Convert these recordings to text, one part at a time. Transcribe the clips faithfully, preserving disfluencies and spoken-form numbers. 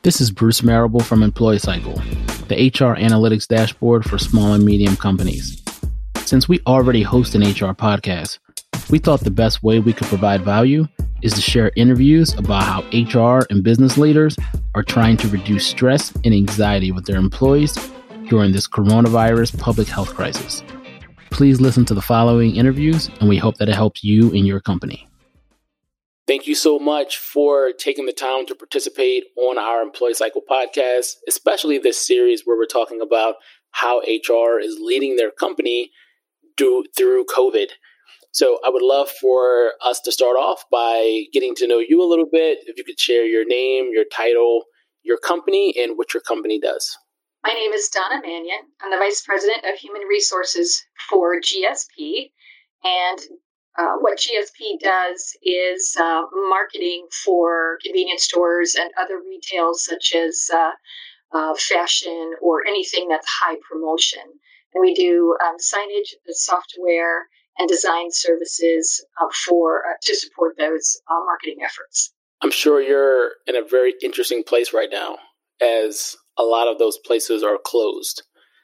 This is Bruce Marable from Employee Cycle, the H R analytics dashboard for small and medium companies. Since we already host an H R podcast, we thought the best way we could provide value is to share interviews about how H R and business leaders are trying to reduce stress and anxiety with their employees during this coronavirus public health crisis. Please listen to the following interviews, and we hope that it helps you and your company. Thank you so much for taking the time to participate on our Employee Cycle podcast, especially this series where we're talking about how H R is leading their company do, through COVID. So I would love for us to start off by getting to know you a little bit. If you could share your name, your title, your company, and what your company does. My name is Donna Mannion. I'm the Vice President of Human Resources for G S P. And uh, what G S P does is uh, marketing for convenience stores and other retails such as uh, uh, fashion or anything that's high promotion. And we do um, signage, software, and design services uh, for uh, to support those uh, marketing efforts. I'm sure you're in a very interesting place right now, as a lot of those places are closed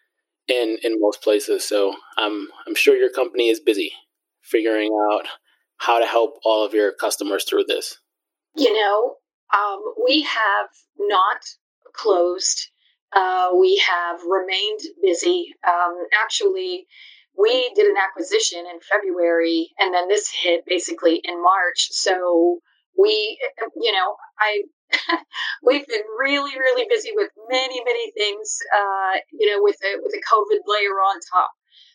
in in most places. So I'm I'm sure your company is busy figuring out how to help all of your customers through this. You know, um, we have not closed. Uh, we have remained busy. Um, actually, we did an acquisition in February, and then this hit basically in March. So we, you know, I we've been really, really busy with many, many things, uh, you know, with a, with a COVID layer on top.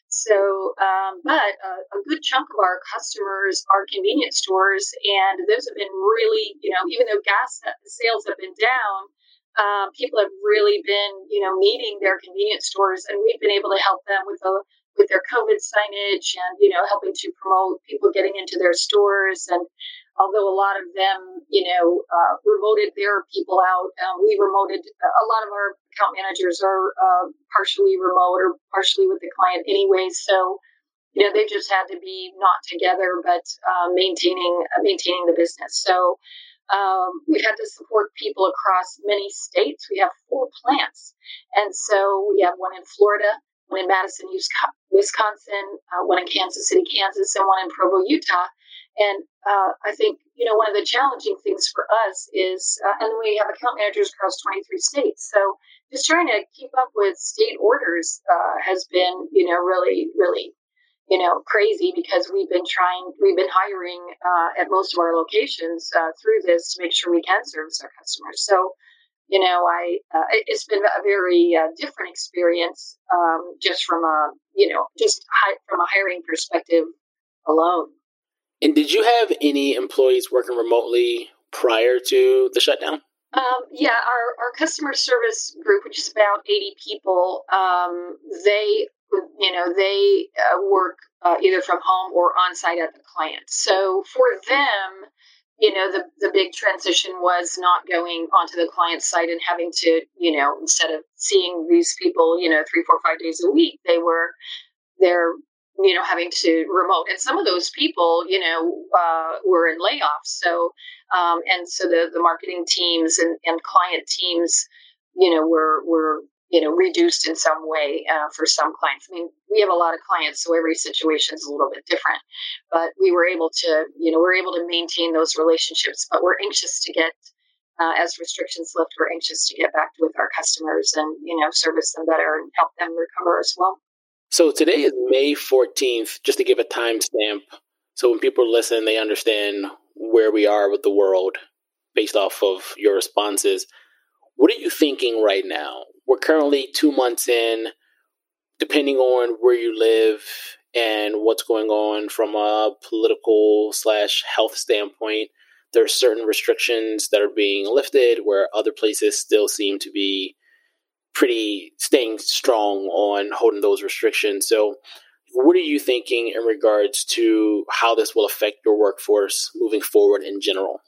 So, um, but uh, a good chunk of our customers are convenience stores, and those have been really, you know, even though gas sales have been down, um, people have really been, you know, needing their convenience stores, and we've been able to help them with the with their COVID signage and, you know, helping to promote people getting into their stores. And although a lot of them, you know, uh, remoted their people out, um, we remoted, a lot of our account managers are uh, partially remote or partially with the client anyway. So, you know, they just had to be not together, but uh, maintaining, uh, maintaining the business. So um, we've had to support people across many states. We have four plants. And so we have one in Florida, one in Madison, Wisconsin, uh, one in Kansas City, Kansas, and one in Provo, Utah. And uh, I think, you know, one of the challenging things for us is, uh, and we have account managers across twenty-three states. So just trying to keep up with state orders uh, has been, you know, really, really, you know, crazy, because we've been trying, we've been hiring uh, at most of our locations uh, through this to make sure we can service our customers. So, you know, I uh, it's been a very uh, different experience um, just from a, you know, just hi- from a hiring perspective alone. And did you have any employees working remotely prior to the shutdown? Um, yeah, our, our customer service group, which is about eighty people, um, they, you know, they uh, work uh, either from home or on site at the client. So for them, you know, the, the big transition was not going onto the client site and having to, you know, instead of seeing these people, you know, three, four, five days a week, they were, they're, you know, having to remote. And some of those people, you know, uh, were in layoffs. So, um, and so the, the marketing teams and, and client teams, you know, were, were, you know, reduced in some way uh, for some clients. I mean, we have a lot of clients, so every situation is a little bit different. But we were able to, you know, we're able to maintain those relationships. But we're anxious to get, uh, as restrictions lift, we're anxious to get back with our customers and, you know, service them better and help them recover as well. So today is May fourteenth, just to give a timestamp. So when people listen, they understand where we are with the world based off of your responses. What are you thinking right now? We're currently two months in, depending on where you live and what's going on from a political slash health standpoint. There are certain restrictions that are being lifted where other places still seem to be pretty staying strong on holding those restrictions. So what are you thinking in regards to how this will affect your workforce moving forward in general?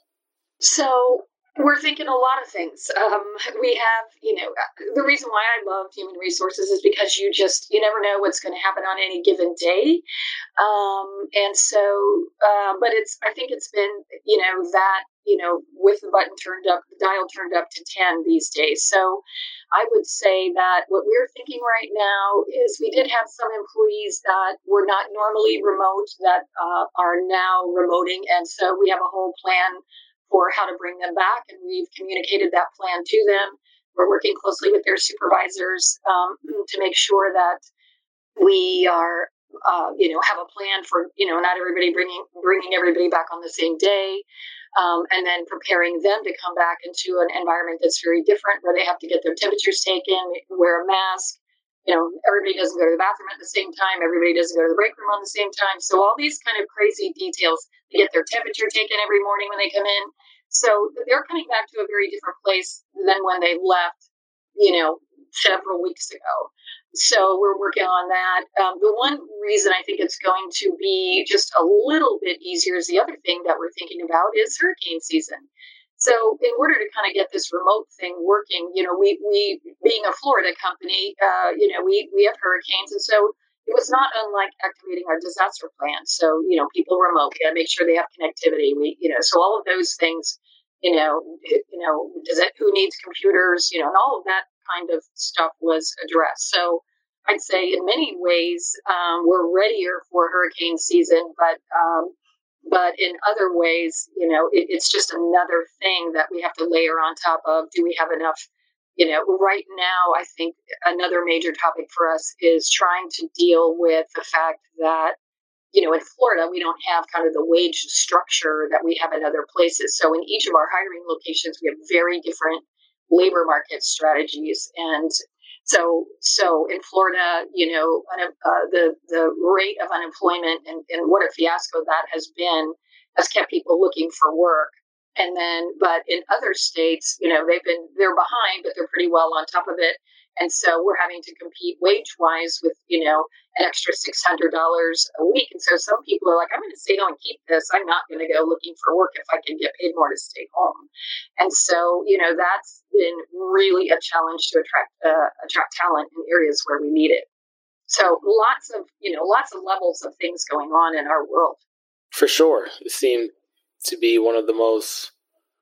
So we're thinking a lot of things. Um, we have, you know, the reason why I love human resources is because you just, you never know what's going to happen on any given day. Um, and so, uh, but it's, I think it's been, you know, that, you know, with the button turned up, the dial turned up to ten these days. So I would say that what we're thinking right now is we did have some employees that were not normally remote that uh, are now remoting. And so we have a whole plan for how to bring them back. And we've communicated that plan to them. We're working closely with their supervisors um, to make sure that we are, uh, you know, have a plan for, you know, not everybody bringing bringing everybody back on the same day, um, and then preparing them to come back into an environment that's very different, where they have to get their temperatures taken, wear a mask. You know, everybody doesn't go to the bathroom at the same time. Everybody doesn't go to the break room on the same time. So all these kind of crazy details. They get their temperature taken every morning when they come in. So they're coming back to a very different place than when they left, you know, several weeks ago. So we're working on that. Um, the one reason I think it's going to be just a little bit easier is the other thing that we're thinking about is hurricane season. So in order to kind of get this remote thing working, you know, we, we being a Florida company, uh, you know, we, we have hurricanes. And so it was not unlike activating our disaster plan. So, you know, people remote, we got to make sure they have connectivity. We, you know, so all of those things, you know, you know, does it, who needs computers, you know, and all of that kind of stuff was addressed. So I'd say in many ways, um, we're readier for hurricane season, but, um, but in other ways, you know, it, it's just another thing that we have to layer on top of. Do we have enough? You know, right now, I think another major topic for us is trying to deal with the fact that, you know, in Florida, we don't have kind of the wage structure that we have in other places. So in each of our hiring locations, we have very different labor market strategies. And so, so in Florida, you know, uh, the the rate of unemployment and, and what a fiasco that has been has kept people looking for work. And then, but in other states, you know, they've been, they're behind, but they're pretty well on top of it. And so we're having to compete wage-wise with, you know, an extra six hundred dollars a week. And so some people are like, I'm going to stay home and keep this. I'm not going to go looking for work if I can get paid more to stay home. And so, you know, that's been really a challenge to attract uh, attract talent in areas where we need it. So lots of, you know, lots of levels of things going on in our world. For sure. It seemed to be one of the most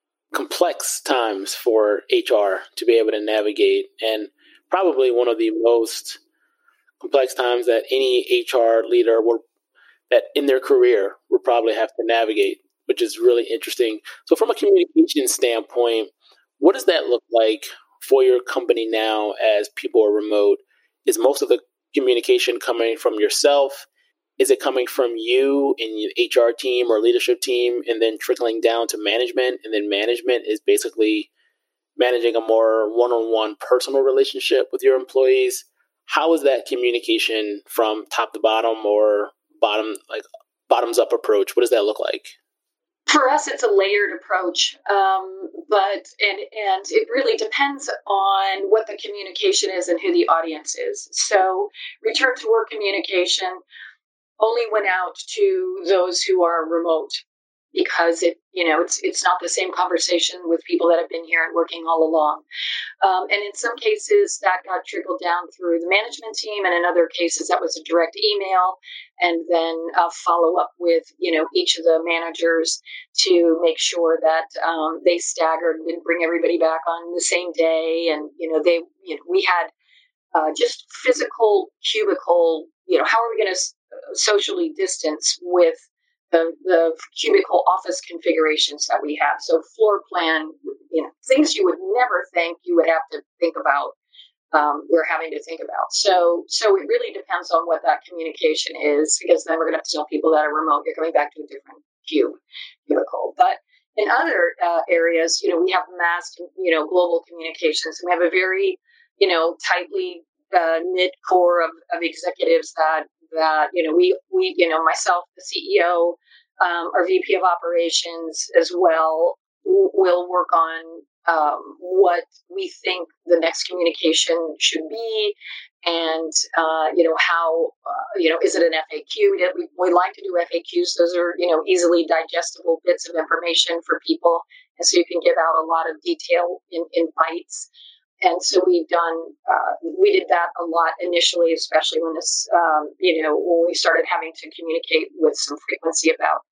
complex times for H R to be able to navigate, and probably one of the most complex times that any H R leader will, that in their career will probably have to navigate, which is really interesting. So from a communication standpoint, what does that look like for your company now as people are remote? Is most of the communication coming from yourself? Is it coming from you and your H R team or leadership team and then trickling down to management? And then management is basically managing a more one-on-one personal relationship with your employees. How is that communication from top to bottom or bottom, like bottoms up approach? What does that look like? For us, it's a layered approach, um, but and and it really depends on what the communication is and who the audience is. So return to work communication only went out to those who are remote, because it, you know, it's it's not the same conversation with people that have been here and working all along. Um, and in some cases, that got trickled down through the management team, and in other cases, that was a direct email, and then uh, follow up with, you know, each of the managers to make sure that um, they staggered and didn't bring everybody back on the same day. And you know, they, you know, we had uh, just physical cubicle. You know, how are we going to socially distance with the, the cubicle office configurations that we have? So floor plan, you know, things you would never think you would have to think about, um, we're having to think about. So, so it really depends on what that communication is, because then we're going to have to tell people that are remote, you're coming back to a different cube, cubicle. But in other uh, areas, you know, we have mass, you know, global communications. We have a very, you know, tightly uh, knit core of, of executives that, that, you know, we, we, you know, myself, the C E O, um, our V P of operations as well, w- will work on um, what we think the next communication should be. And, uh, you know, how, uh, you know, is it an F A Q? We, we like to do F A Qs. Those are, you know, easily digestible bits of information for people. And so you can give out a lot of detail in, in bites. And so we've done, uh, we did that a lot initially, especially when this, um, you know, when we started having to communicate with some frequency about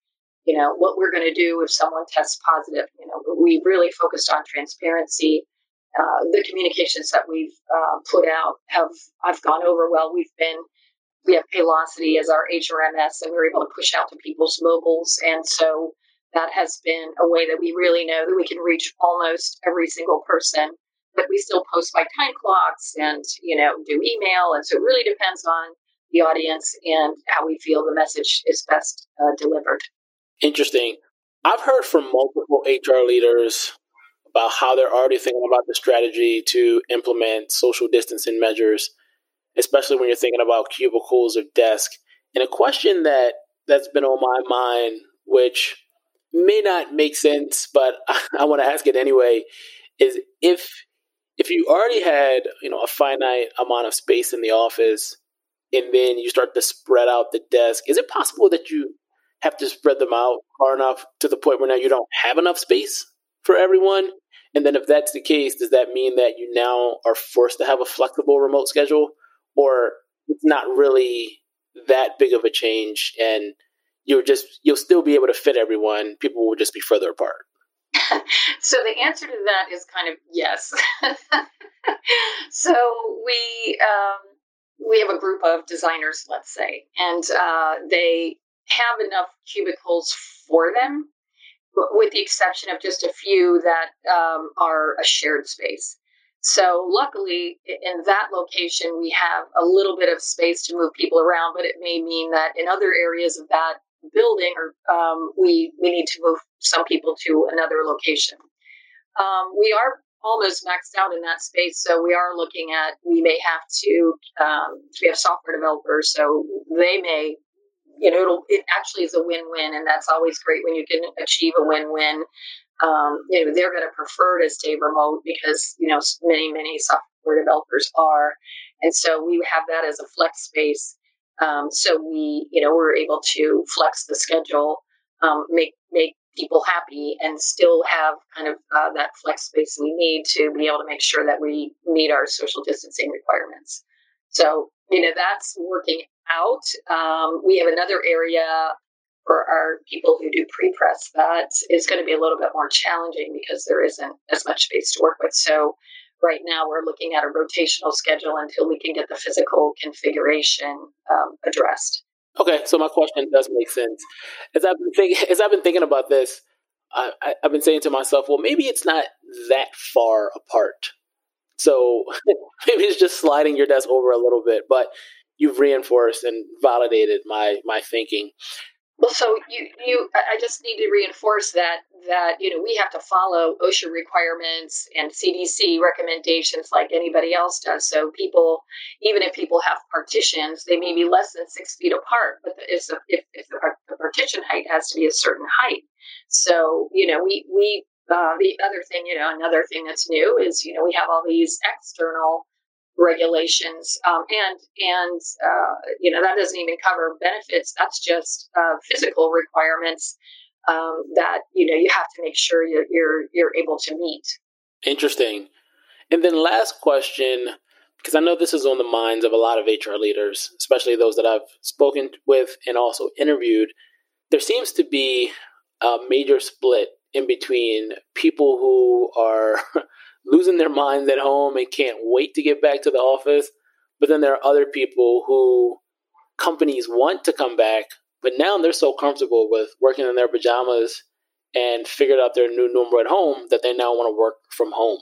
you know, what we're going to do if someone tests positive. You know, we really focused on transparency. Uh, the communications that we've uh, put out have have gone over well. We've been we have Paylocity as our H R M S, and we're able to push out to people's mobiles, and so that has been a way that we really know that we can reach almost every single person. But we still post by time clocks and, you know, do email, and so it really depends on the audience and how we feel the message is best uh, delivered. Interesting. I've heard from multiple H R leaders about how they're already thinking about the strategy to implement social distancing measures, especially when you're thinking about cubicles or desk. And a question that, that's been on my mind, which may not make sense, but I, I want to ask it anyway, is if if you already had, you know, a finite amount of space in the office, and then you start to spread out the desk, is it possible that you have to spread them out far enough to the point where now you don't have enough space for everyone? And then if that's the case, does that mean that you now are forced to have a flexible remote schedule? Or it's not really that big of a change and you're just, you'll still be able to fit everyone. People will just be further apart. So the answer to that is kind of yes. So we um, we have a group of designers, let's say, and uh, they have enough cubicles for them, with the exception of just a few that um, are a shared space. So luckily, in that location, we have a little bit of space to move people around, but it may mean that in other areas of that building, or um, we we need to move some people to another location. Um, we are almost maxed out in that space, so we are looking at, we may have to, um, we have software developers, so they may, you know, it'll, it actually is a win-win, and that's always great when you can achieve a win-win. Um, you know, they're going to prefer to stay remote because, you know, many, many software developers are. And so we have that as a flex space. Um, so we, you know, we're able to flex the schedule, um, make, make people happy, and still have kind of uh, that flex space we need to be able to make sure that we meet our social distancing requirements. So, you know, that's working out. Um, we have another area for our people who do pre-press that is going to be a little bit more challenging because there isn't as much space to work with. So right now we're looking at a rotational schedule until we can get the physical configuration um, addressed. Okay, so my question does make sense. As I've been thinking, as I've been thinking about this, I, I, I've been saying to myself, well, maybe it's not that far apart. So maybe it's just sliding your desk over a little bit, but you've reinforced and validated my my thinking. Well, so you, you, I just need to reinforce that, that, you know, we have to follow OSHA requirements and C D C recommendations like anybody else does. So people, even if people have partitions, they may be less than six feet apart, but if the, if, if the, the partition height has to be a certain height. So, you know, we, we, uh, the other thing, you know, another thing that's new is, you know, we have all these external regulations, um, and and uh, you know, that doesn't even cover benefits. That's just uh, physical requirements um, that, you know, you have to make sure you're, you're you're able to meet. Interesting. And then last question, because I know this is on the minds of a lot of H R leaders, especially those that I've spoken with and also interviewed. There seems to be a major split in between people who are losing their minds at home and can't wait to get back to the office. But then there are other people who companies want to come back, but now they're so comfortable with working in their pajamas and figured out their new normal at home that they now want to work from home.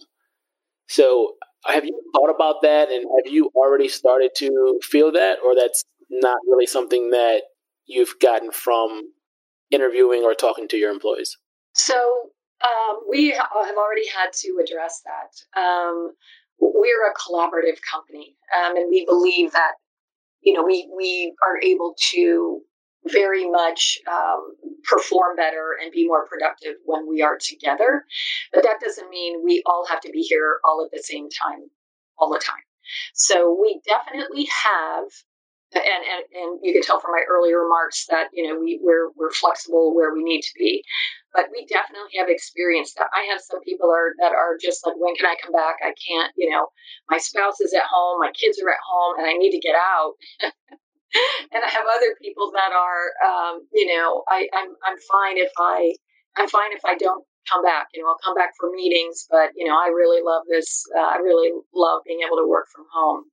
So have you thought about that? And have you already started to feel that, or that's not really something that you've gotten from interviewing or talking to your employees? So Um, we have already had to address that. Um, we're a collaborative company, um, and we believe that, you know, we, we are able to very much um, perform better and be more productive when we are together. But that doesn't mean we all have to be here all at the same time, all the time. So we definitely have, and, and, and you can tell from my earlier remarks that, you know, we, we're, we're flexible where we need to be. But we definitely have experienced that. I have some people are that are just like, when can I come back? I can't, you know, my spouse is at home, my kids are at home, and I need to get out. and I have other people that are, um, you know, I, I'm I'm fine if I I'm fine if I don't come back. You know, I'll come back for meetings, but you know, I really love this. Uh, I really love being able to work from home.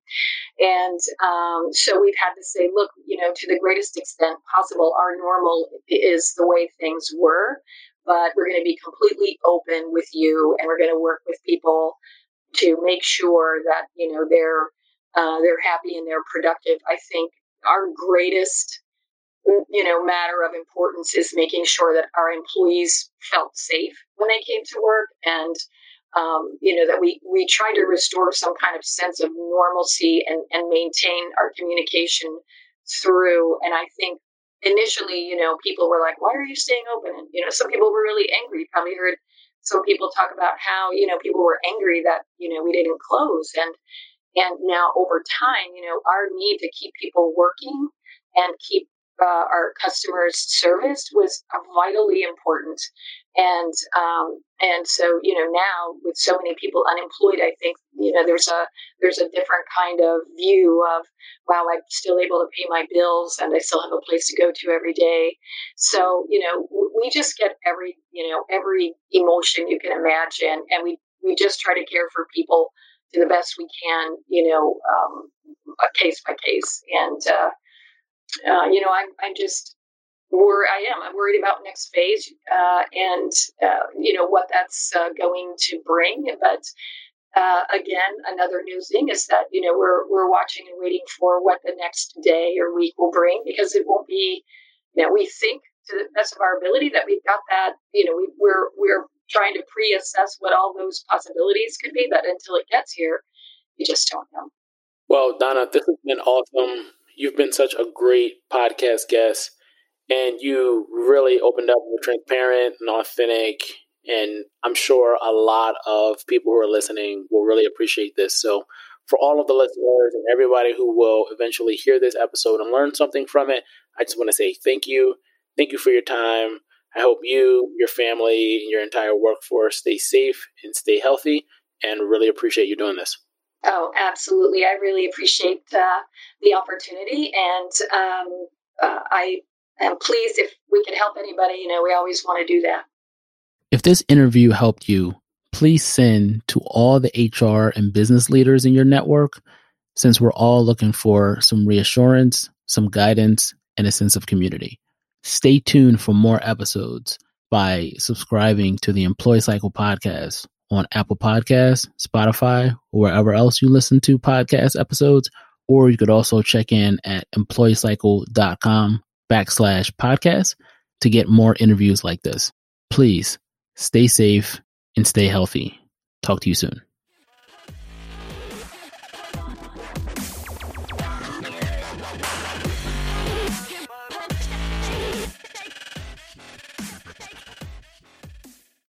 And um, so we've had to say, look, you know, to the greatest extent possible, our normal is the way things were, but we're going to be completely open with you, and we're going to work with people to make sure that, you know, they're uh, they're happy and they're productive. I think our greatest, you know, matter of importance is making sure that our employees felt safe when they came to work, and Um, you know, that we, we try to restore some kind of sense of normalcy and, and maintain our communication through. And I think initially, you know, people were like, why are you staying open? And, you know, some people were really angry. You probably heard some people talk about how, you know, people were angry that, you know, we didn't close. And, and now over time, you know, our need to keep people working and keep uh, our customers serviced was vitally important. And, um, and so, you know, now with so many people unemployed, I think, you know, there's a, there's a different kind of view of, wow, I'm still able to pay my bills and I still have a place to go to every day. So, you know, we just get every, you know, every emotion you can imagine. And we, we just try to care for people to the best we can, you know, um, case by case. And, uh, uh, you know, I'm, I'm just, Where I am, I'm worried about next phase uh, and uh, you know what that's uh, going to bring. But uh, again, another new thing is that you know we're we're watching and waiting for what the next day or week will bring, because it won't be. You know, we think to the best of our ability that we've got that. You know, we, we're we're trying to pre-assess what all those possibilities could be, but until it gets here, you just don't know. Well, Donna, this has been awesome. You've been such a great podcast guest. And you really opened up, were transparent and authentic. And I'm sure a lot of people who are listening will really appreciate this. So for all of the listeners and everybody who will eventually hear this episode and learn something from it, I just want to say thank you. Thank you for your time. I hope you, your family, and your entire workforce stay safe and stay healthy, and really appreciate you doing this. Oh, absolutely. I really appreciate uh, the opportunity. And um, uh, I am pleased if we can help anybody. You know, we always want to do that. If this interview helped you, please send to all the H R and business leaders in your network, since we're all looking for some reassurance, some guidance, and a sense of community. Stay tuned for more episodes by subscribing to the Employee Cycle podcast on Apple Podcasts, Spotify, or wherever else you listen to podcast episodes. Or you could also check in at employeecycle.com backslash podcast to get more interviews like this. Please stay safe and stay healthy. Talk to you soon.